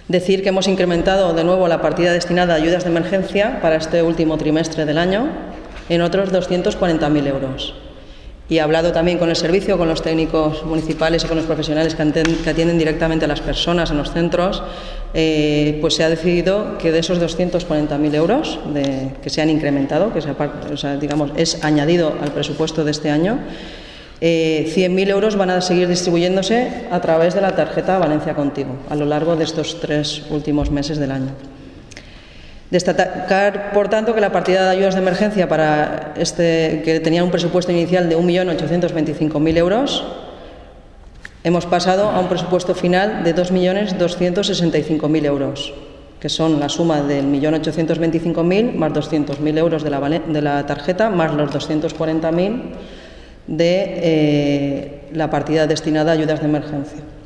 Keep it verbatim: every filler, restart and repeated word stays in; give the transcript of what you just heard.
Decir que hemos incrementado de nuevo la partida destinada a ayudas de emergencia para este último trimestre del año en otros doscientos cuarenta mil euros. Y he hablado también con el servicio, con los técnicos municipales y con los profesionales que atienden directamente a las personas en los centros, eh, pues se ha decidido que de esos doscientos cuarenta mil euros de, que se han incrementado, que se, o sea, digamos, es añadido al presupuesto de este año, eh, cien mil euros van a seguir distribuyéndose a través de la tarjeta Valencia Contigo a lo largo de estos tres últimos meses del año. Destacar, por tanto, que la partida de ayudas de emergencia para este, que tenía un presupuesto inicial de un millón ochocientos veinticinco mil euros, hemos pasado a un presupuesto final de dos millones doscientos sesenta y cinco mil euros, que son la suma del millón ochocientos veinticinco mil más doscientos mil euros de la, de la tarjeta, más los doscientos cuarenta mil de eh, la partida destinada a ayudas de emergencia.